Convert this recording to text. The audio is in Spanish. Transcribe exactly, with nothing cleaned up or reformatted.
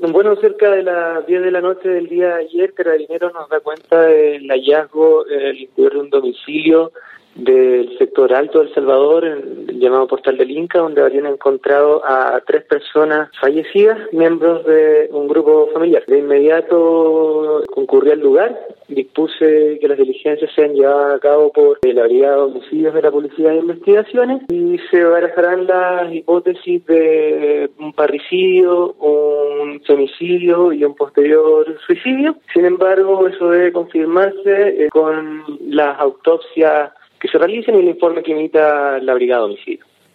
Bueno, cerca de las diez de la noche del día de ayer, Carabineros nos da cuenta del hallazgo en el interior de un domicilio del sector Alto de El Salvador, en el llamado Portal del Inca, donde habrían encontrado a tres personas fallecidas, miembros de un grupo familiar. De inmediato concurrí al lugar, dispuse que las diligencias sean llevadas a cabo por la Brigada de Homicidios de la Policía de Investigaciones y se barajarán las hipótesis de un parricidio, un femicidio y un posterior suicidio. Sin embargo, eso debe confirmarse eh, con las autopsias que se realicen y el informe que emita la Brigada de Homicidios.